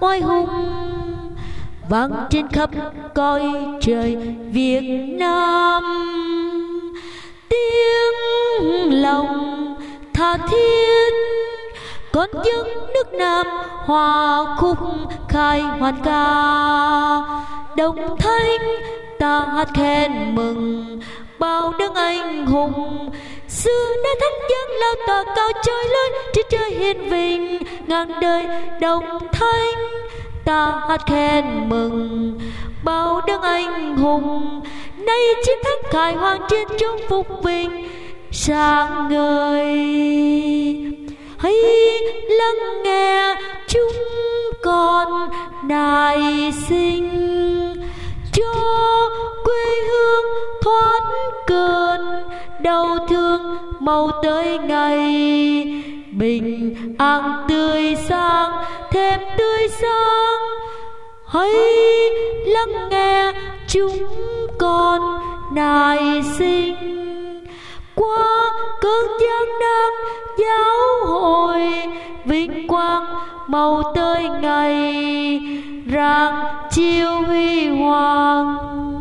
oai hùng vang trên khắp cõi trời Việt Nam. Tiếng lòng tha thiết con dân nước Nam hòa khúc khai hoàn ca. Đồng thanh ta hát khen mừng bao đấng anh hùng, xưa đã thánh dân lao tỏa cao trời lớn, trên trời hiền vinh ngàn đời. Đồng thanh ta hát khen mừng bao đấng anh hùng, nay chiến thắng khai hoàng trên trung phục vinh sáng ngời. Hãy lắng nghe chúng con nài sinh, cho quê hương thoát cơn đau thương, mau tới ngày bình an tươi sáng, thêm tươi sáng. Hãy lắng nghe chúng con nài sinh, qua cơn gian nan giáo hội vinh quang, mau tới ngày rạng chiếu huy hoàng.